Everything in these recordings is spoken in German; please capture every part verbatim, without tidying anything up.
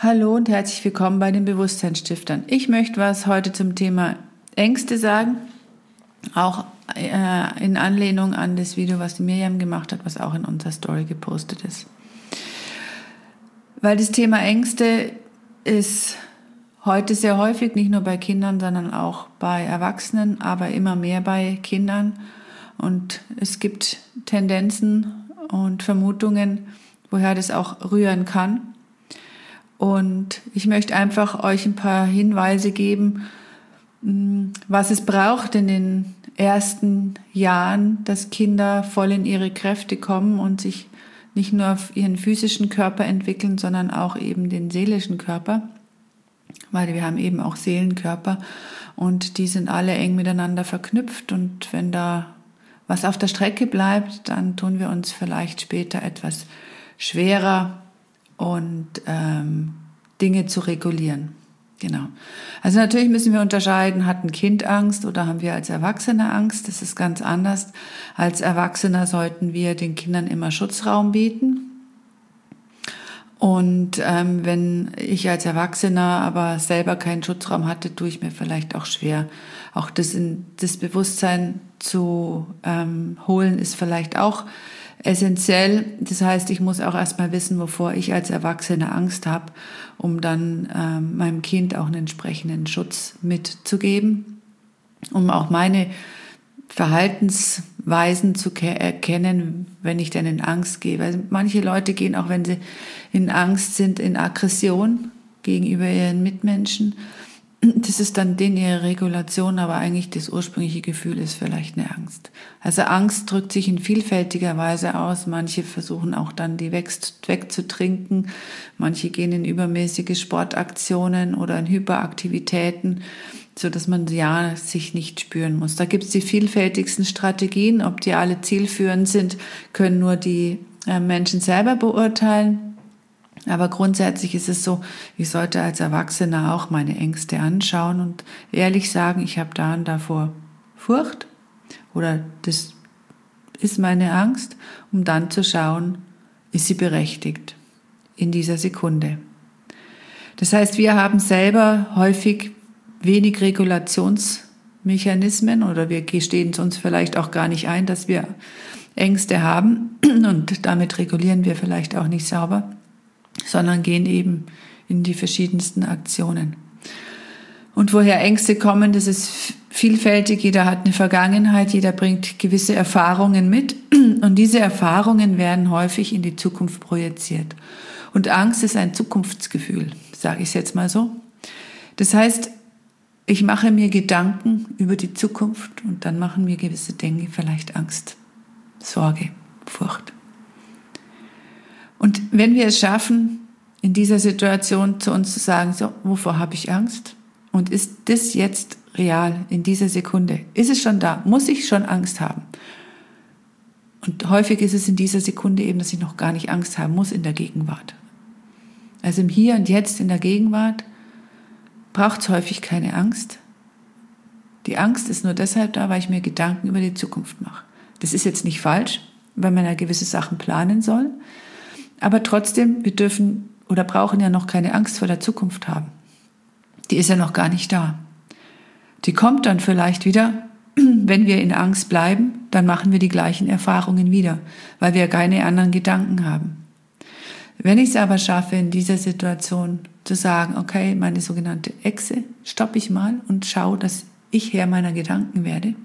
Hallo und herzlich willkommen bei den Bewusstseinsstiftern. Ich möchte was heute zum Thema Ängste sagen, auch äh, in Anlehnung an das Video, was die Miriam gemacht hat, was auch in unserer Story gepostet ist. Weil das Thema Ängste ist heute sehr häufig, nicht nur bei Kindern, sondern auch bei Erwachsenen, aber immer mehr bei Kindern. Und es gibt Tendenzen und Vermutungen, woher das auch rühren kann. Und ich möchte einfach euch ein paar Hinweise geben, was es braucht in den ersten Jahren, dass Kinder voll in ihre Kräfte kommen und sich nicht nur auf ihren physischen Körper entwickeln, sondern auch eben den seelischen Körper, weil wir haben eben auch Seelenkörper und die sind alle eng miteinander verknüpft, und wenn da was auf der Strecke bleibt, dann tun wir uns vielleicht später etwas schwerer und ähm, Dinge zu regulieren. Genau. Also natürlich müssen wir unterscheiden, hat ein Kind Angst oder haben wir als Erwachsene Angst? Das ist ganz anders. Als Erwachsener sollten wir den Kindern immer Schutzraum bieten. Und ähm, wenn ich als Erwachsener aber selber keinen Schutzraum hatte, tue ich mir vielleicht auch schwer. Auch das, in, das Bewusstsein zu ähm, holen ist vielleicht auch essentiell. Das heißt, ich muss auch erstmal wissen, wovor ich als Erwachsene Angst habe, um dann ähm, meinem Kind auch einen entsprechenden Schutz mitzugeben, um auch meine Verhaltensweisen zu ke- erkennen, wenn ich dann in Angst gehe. Weil manche Leute gehen, auch wenn sie in Angst sind, in Aggression gegenüber ihren Mitmenschen. Das ist dann denen ihre Regulation, aber eigentlich das ursprüngliche Gefühl ist vielleicht eine Angst. Also Angst drückt sich in vielfältiger Weise aus. Manche versuchen auch dann die wegzutrinken. Manche gehen in übermäßige Sportaktionen oder in Hyperaktivitäten, so dass man ja sich nicht spüren muss. Da gibt es die vielfältigsten Strategien. Ob die alle zielführend sind, können nur die Menschen selber beurteilen. Aber grundsätzlich ist es so, ich sollte als Erwachsener auch meine Ängste anschauen und ehrlich sagen, ich habe da und davor Furcht oder das ist meine Angst, um dann zu schauen, ist sie berechtigt in dieser Sekunde. Das heißt, wir haben selber häufig wenig Regulationsmechanismen oder wir gestehen es uns vielleicht auch gar nicht ein, dass wir Ängste haben, und damit regulieren wir vielleicht auch nicht sauber, sondern gehen eben in die verschiedensten Aktionen. Und woher Ängste kommen, das ist vielfältig. Jeder hat eine Vergangenheit, jeder bringt gewisse Erfahrungen mit, und diese Erfahrungen werden häufig in die Zukunft projiziert. Und Angst ist ein Zukunftsgefühl, sage ich es jetzt mal so. Das heißt, ich mache mir Gedanken über die Zukunft und dann machen mir gewisse Dinge vielleicht Angst, Sorge, Furcht. Und wenn wir es schaffen, in dieser Situation zu uns zu sagen, so, wovor habe ich Angst? Und ist das jetzt real in dieser Sekunde? Ist es schon da? Muss ich schon Angst haben? Und häufig ist es in dieser Sekunde eben, dass ich noch gar nicht Angst haben muss in der Gegenwart. Also im Hier und Jetzt in der Gegenwart braucht es häufig keine Angst. Die Angst ist nur deshalb da, weil ich mir Gedanken über die Zukunft mache. Das ist jetzt nicht falsch, weil man ja gewisse Sachen planen soll. Aber trotzdem, wir dürfen oder brauchen ja noch keine Angst vor der Zukunft haben. Die ist ja noch gar nicht da. Die kommt dann vielleicht wieder, wenn wir in Angst bleiben, dann machen wir die gleichen Erfahrungen wieder, weil wir keine anderen Gedanken haben. Wenn ich es aber schaffe, in dieser Situation zu sagen, okay, meine sogenannte Echse, stoppe ich mal und schaue, dass ich Herr meiner Gedanken werde,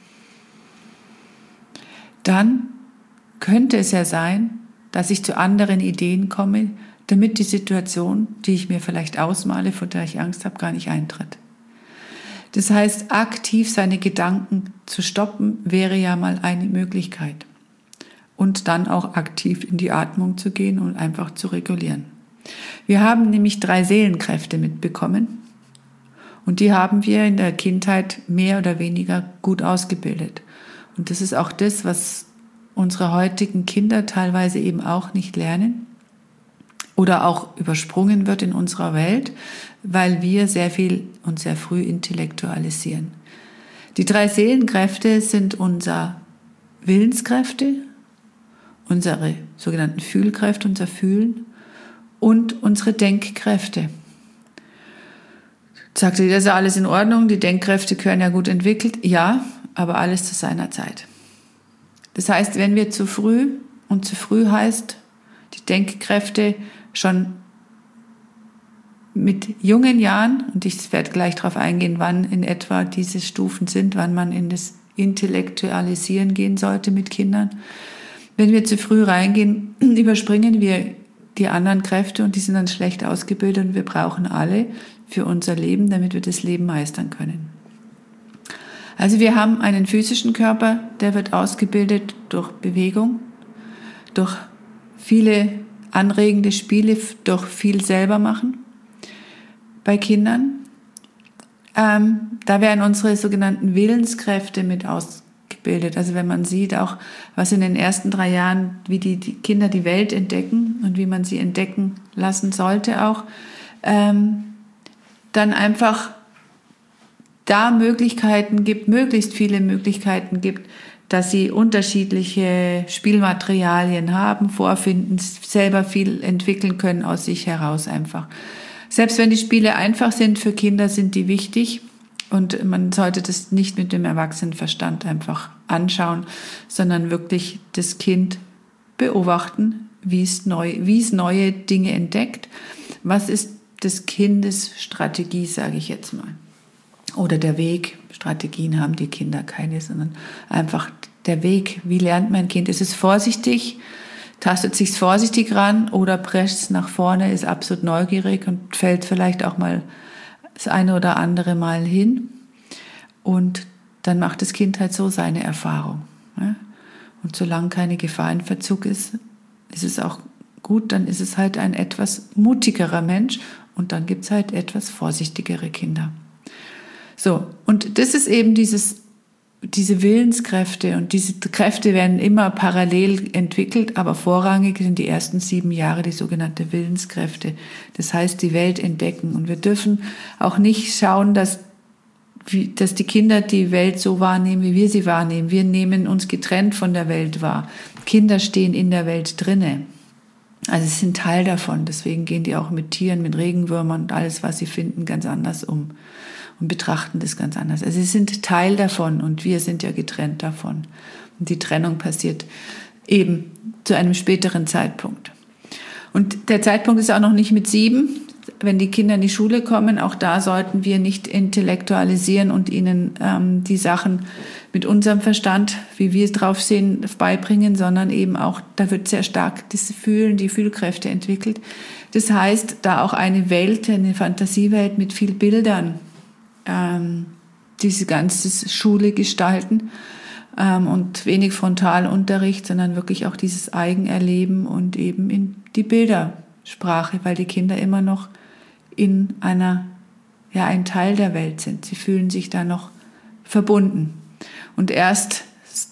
dann könnte es ja sein, dass ich zu anderen Ideen komme, damit die Situation, die ich mir vielleicht ausmale, vor der ich Angst habe, gar nicht eintritt. Das heißt, aktiv seine Gedanken zu stoppen, wäre ja mal eine Möglichkeit. Und dann auch aktiv in die Atmung zu gehen und einfach zu regulieren. Wir haben nämlich drei Seelenkräfte mitbekommen und die haben wir in der Kindheit mehr oder weniger gut ausgebildet. Und das ist auch das, was unsere heutigen Kinder teilweise eben auch nicht lernen oder auch übersprungen wird in unserer Welt, weil wir sehr viel und sehr früh intellektualisieren. Die drei Seelenkräfte sind unser Willenskräfte, unsere sogenannten Fühlkräfte, unser Fühlen und unsere Denkkräfte. Sagt ihr, das ist alles in Ordnung, die Denkkräfte gehören ja gut entwickelt. Ja, aber alles zu seiner Zeit. Das heißt, wenn wir zu früh, und zu früh heißt, die Denkkräfte schon mit jungen Jahren, und ich werde gleich darauf eingehen, wann in etwa diese Stufen sind, wann man in das Intellektualisieren gehen sollte mit Kindern. Wenn wir zu früh reingehen, überspringen wir die anderen Kräfte und die sind dann schlecht ausgebildet und wir brauchen alle für unser Leben, damit wir das Leben meistern können. Also wir haben einen physischen Körper, der wird ausgebildet durch Bewegung, durch viele anregende Spiele, durch viel selber machen bei Kindern. Ähm, da werden unsere sogenannten Willenskräfte mit ausgebildet. Also wenn man sieht auch, was in den ersten drei Jahren, wie die, die Kinder die Welt entdecken und wie man sie entdecken lassen sollte auch, ähm, dann einfach da Möglichkeiten gibt, möglichst viele Möglichkeiten gibt, dass sie unterschiedliche Spielmaterialien haben, vorfinden, selber viel entwickeln können aus sich heraus einfach. Selbst wenn die Spiele einfach sind für Kinder, sind die wichtig und man sollte das nicht mit dem Erwachsenenverstand einfach anschauen, sondern wirklich das Kind beobachten, wie es neu, wie es neue Dinge entdeckt. Was ist des Kindes Strategie, sage ich jetzt mal. Oder der Weg. Strategien haben die Kinder keine, sondern einfach der Weg. Wie lernt mein Kind? Ist es vorsichtig? Tastet sich's vorsichtig ran oder prescht es nach vorne, ist absolut neugierig und fällt vielleicht auch mal das eine oder andere Mal hin. Und dann macht das Kind halt so seine Erfahrung. Und solange keine Gefahr in Verzug ist, ist es auch gut, dann ist es halt ein etwas mutigerer Mensch und dann gibt's halt etwas vorsichtigere Kinder. So, und das ist eben dieses, diese Willenskräfte und diese Kräfte werden immer parallel entwickelt, aber vorrangig sind die ersten sieben Jahre die sogenannte Willenskräfte. Das heißt, die Welt entdecken. Und wir dürfen auch nicht schauen, dass, wie, dass die Kinder die Welt so wahrnehmen, wie wir sie wahrnehmen. Wir nehmen uns getrennt von der Welt wahr. Kinder stehen in der Welt drinne. Also sie sind Teil davon. Deswegen gehen die auch mit Tieren, mit Regenwürmern und alles, was sie finden, ganz anders um. Und betrachten das ganz anders. Also sie sind Teil davon und wir sind ja getrennt davon. Und die Trennung passiert eben zu einem späteren Zeitpunkt. Und der Zeitpunkt ist auch noch nicht mit sieben. Wenn die Kinder in die Schule kommen, auch da sollten wir nicht intellektualisieren und ihnen ähm, die Sachen mit unserem Verstand, wie wir es drauf sehen, beibringen, sondern eben auch, da wird sehr stark das Fühlen, die Fühlkräfte entwickelt. Das heißt, da auch eine Welt, eine Fantasiewelt mit viel Bildern, ähm, diese ganze Schule gestalten ähm, und wenig Frontalunterricht, sondern wirklich auch dieses Eigenerleben und eben in die Bildersprache, weil die Kinder immer noch in einer, ja, ein Teil der Welt sind. Sie fühlen sich da noch verbunden. Und erst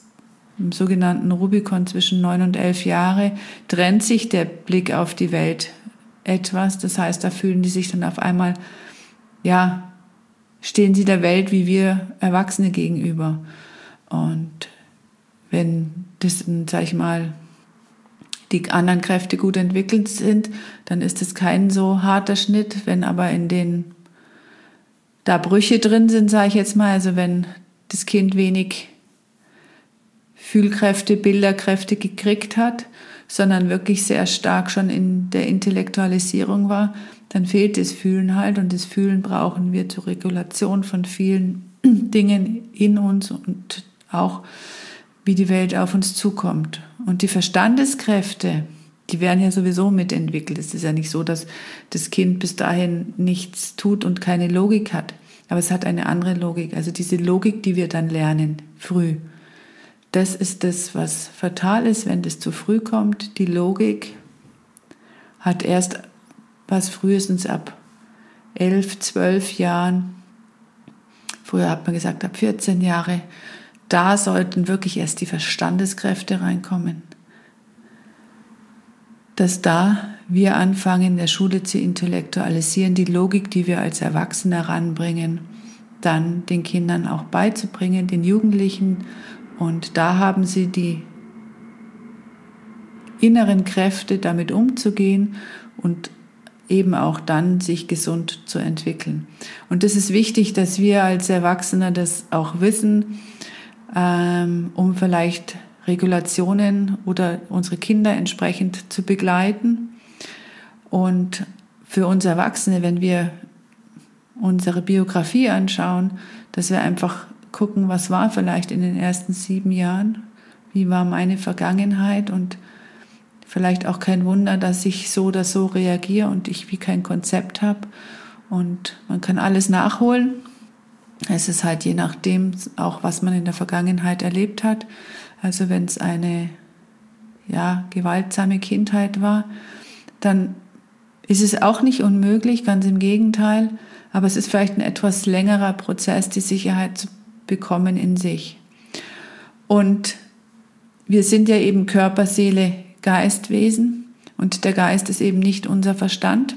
im sogenannten Rubikon zwischen neun und elf Jahre trennt sich der Blick auf die Welt etwas. Das heißt, da fühlen die sich dann auf einmal, ja, stehen sie der Welt wie wir Erwachsene gegenüber. Und wenn das, sag ich mal, die anderen Kräfte gut entwickelt sind, dann ist es kein so harter Schnitt. Wenn aber in den da Brüche drin sind, sage ich jetzt mal, also wenn das Kind wenig Fühlkräfte, Bilderkräfte gekriegt hat, sondern wirklich sehr stark schon in der Intellektualisierung war, dann fehlt das Fühlen halt und das Fühlen brauchen wir zur Regulation von vielen Dingen in uns und auch wie die Welt auf uns zukommt. Und die Verstandeskräfte, die werden ja sowieso mitentwickelt. Es ist ja nicht so, dass das Kind bis dahin nichts tut und keine Logik hat. Aber es hat eine andere Logik. Also diese Logik, die wir dann lernen, früh. Das ist das, was fatal ist, wenn das zu früh kommt. Die Logik hat erst was frühestens ab elf, zwölf Jahren, früher hat man gesagt ab vierzehn Jahre, da sollten wirklich erst die Verstandeskräfte reinkommen. Dass da wir anfangen, in der Schule zu intellektualisieren, die Logik, die wir als Erwachsene heranbringen, dann den Kindern auch beizubringen, den Jugendlichen. Und da haben sie die inneren Kräfte, damit umzugehen und eben auch dann sich gesund zu entwickeln. Und das ist wichtig, dass wir als Erwachsene das auch wissen, ähm, um vielleicht Regulationen oder unsere Kinder entsprechend zu begleiten. Und für uns Erwachsene, wenn wir unsere Biografie anschauen, dass wir einfach gucken, was war vielleicht in den ersten sieben Jahren, wie war meine Vergangenheit und vielleicht auch kein Wunder, dass ich so oder so reagiere und ich wie kein Konzept habe. Und man kann alles nachholen. Es ist halt je nachdem auch, was man in der Vergangenheit erlebt hat. Also wenn es eine ja, gewaltsame Kindheit war, dann ist es auch nicht unmöglich, ganz im Gegenteil. Aber es ist vielleicht ein etwas längerer Prozess, die Sicherheit zu bekommen in sich. Und wir sind ja eben Körper, Seele, Geistwesen. Und der Geist ist eben nicht unser Verstand,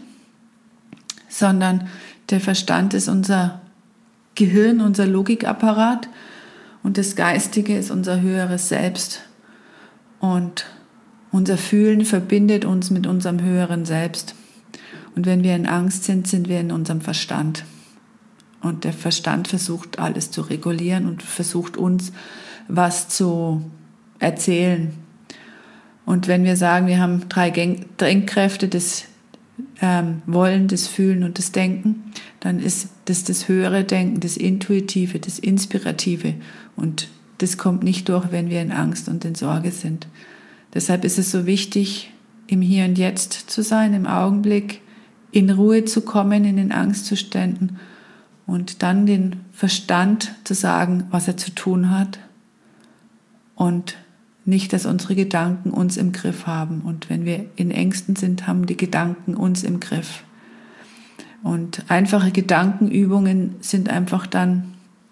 sondern der Verstand ist unser Gehirn, unser Logikapparat. Und das Geistige ist unser höheres Selbst. Und unser Fühlen verbindet uns mit unserem höheren Selbst. Und wenn wir in Angst sind, sind wir in unserem Verstand. Und der Verstand versucht, alles zu regulieren und versucht, uns was zu erzählen. Und wenn wir sagen, wir haben drei Denkkräfte, das ähm, Wollen, das Fühlen und das Denken, dann ist das das höhere Denken, das Intuitive, das Inspirative. Und das kommt nicht durch, wenn wir in Angst und in Sorge sind. Deshalb ist es so wichtig, im Hier und Jetzt zu sein, im Augenblick, in Ruhe zu kommen in den Angstzuständen und dann den Verstand zu sagen, was er zu tun hat und nicht, dass unsere Gedanken uns im Griff haben. Und wenn wir in Ängsten sind, haben die Gedanken uns im Griff. Und einfache Gedankenübungen sind einfach dann,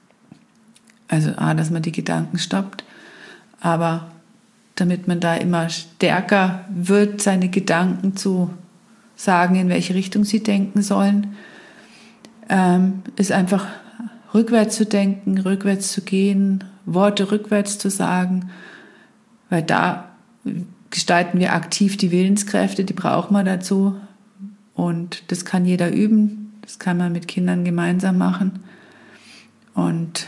also A, dass man die Gedanken stoppt, aber damit man da immer stärker wird, seine Gedanken zu sagen, in welche Richtung sie denken sollen, ähm, ist einfach rückwärts zu denken, rückwärts zu gehen, Worte rückwärts zu sagen, weil da gestalten wir aktiv die Willenskräfte, die brauchen wir dazu. Und das kann jeder üben, das kann man mit Kindern gemeinsam machen. Und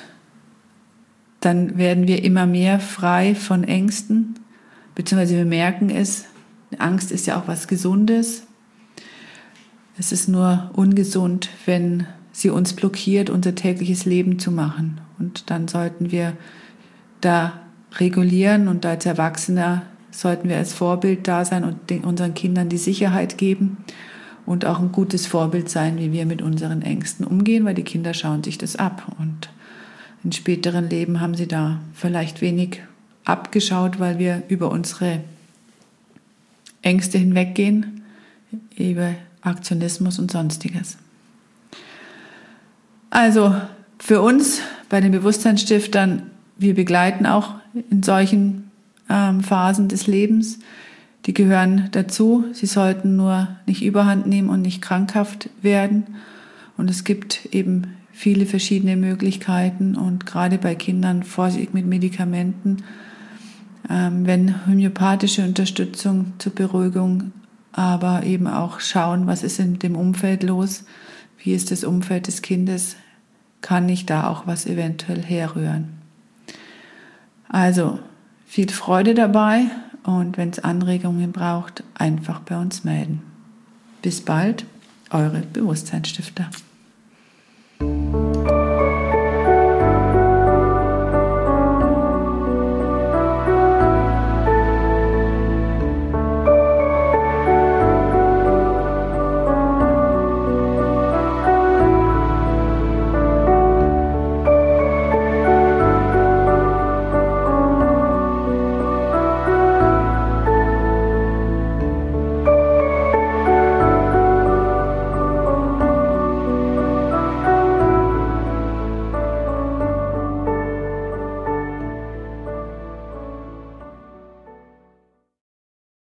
dann werden wir immer mehr frei von Ängsten, beziehungsweise wir merken es, Angst ist ja auch was Gesundes. Es ist nur ungesund, wenn sie uns blockiert, unser tägliches Leben zu machen. Und dann sollten wir da regulieren und als Erwachsener sollten wir als Vorbild da sein und den, unseren Kindern die Sicherheit geben und auch ein gutes Vorbild sein, wie wir mit unseren Ängsten umgehen, weil die Kinder schauen sich das ab und in späteren Leben haben sie da vielleicht wenig abgeschaut, weil wir über unsere Ängste hinweggehen, über Aktionismus und Sonstiges. Also für uns bei den Bewusstseinsstiftern, wir begleiten auch in solchen ähm, Phasen des Lebens. Die gehören dazu. Sie sollten nur nicht überhand nehmen und nicht krankhaft werden. Und es gibt eben viele verschiedene Möglichkeiten und gerade bei Kindern Vorsicht mit Medikamenten, ähm, wenn homöopathische Unterstützung zur Beruhigung, aber eben auch schauen, was ist in dem Umfeld los, wie ist das Umfeld des Kindes, kann ich da auch was eventuell herrühren. Also viel Freude dabei und wenn es Anregungen braucht, einfach bei uns melden. Bis bald, eure Bewusstseinsstifter.